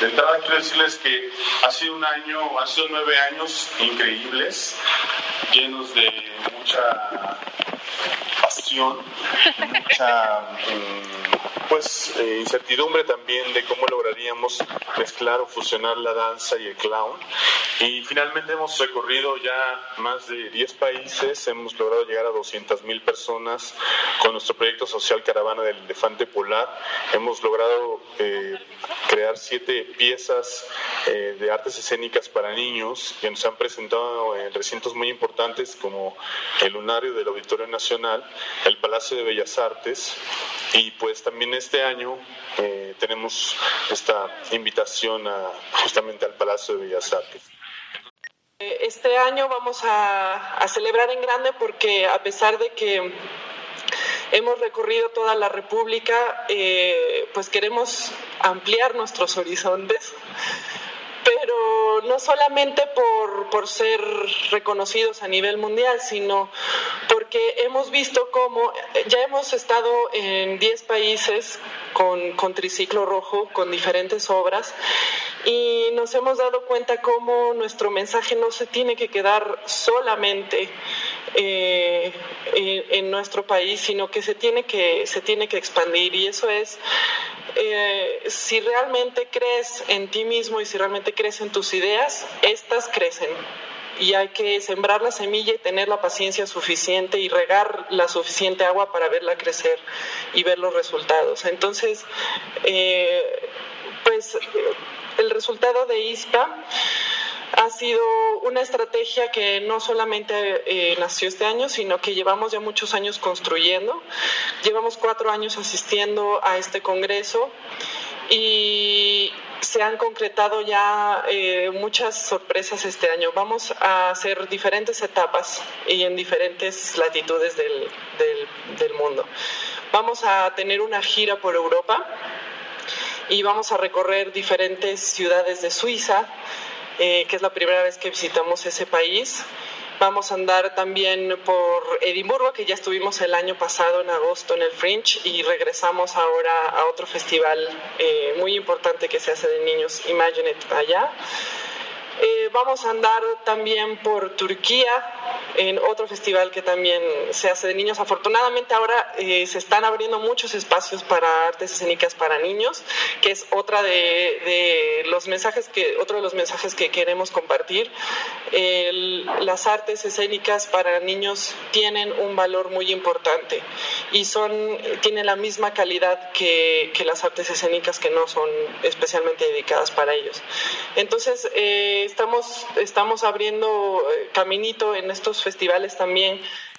De entrada quiero decirles que han sido 9 años increíbles, llenos de mucha pasión, mucha incertidumbre también de cómo lograríamos mezclar o fusionar la danza y el clown. Y finalmente hemos recorrido ya más de 10 países, hemos logrado llegar a 200,000 personas con nuestro proyecto social Caravana del Elefante Polar. Hemos logrado crear 7 piezas de artes escénicas para niños que nos han presentado en recintos muy importantes como el Lunario del Auditorio Nacional, el Palacio de Bellas Artes, y pues también este año tenemos esta invitación justamente al Palacio de Bellas Artes. Este año vamos a celebrar en grande porque a pesar de que hemos recorrido toda la República, pues queremos ampliar nuestros horizontes, pero no solamente por ser reconocidos a nivel mundial, sino porque hemos visto cómo ya hemos estado en 10 países con Triciclo Rojo, con diferentes obras, y nos hemos dado cuenta cómo nuestro mensaje no se tiene que quedar solamente en nuestro país, sino que se tiene que expandir, y eso es si realmente crees en ti mismo y si realmente crees en tus ideas, estas crecen. Y hay que sembrar la semilla y tener la paciencia suficiente y regar la suficiente agua para verla crecer y ver los resultados. Entonces, el resultado de ISPA ha sido una estrategia que no solamente nació este año, sino que llevamos ya muchos años construyendo. Llevamos 4 años asistiendo a este congreso y se han concretado ya muchas sorpresas este año. Vamos a hacer diferentes etapas y en diferentes latitudes del mundo. Vamos a tener una gira por Europa y vamos a recorrer diferentes ciudades de Suiza, que es la primera vez que visitamos ese país. Vamos a andar también por Edimburgo, que ya estuvimos el año pasado en agosto en el Fringe, y regresamos ahora a otro festival muy importante que se hace de niños, Imagine It, allá. Vamos a andar también por Turquía, en otro festival que también se hace de niños. Afortunadamente ahora se están abriendo muchos espacios para artes escénicas para niños, que es otro de los mensajes que queremos compartir. Las artes escénicas para niños tienen un valor muy importante y tienen la misma calidad que las artes escénicas que no son especialmente dedicadas para ellos. Entonces, estamos abriendo caminito en estos festivales también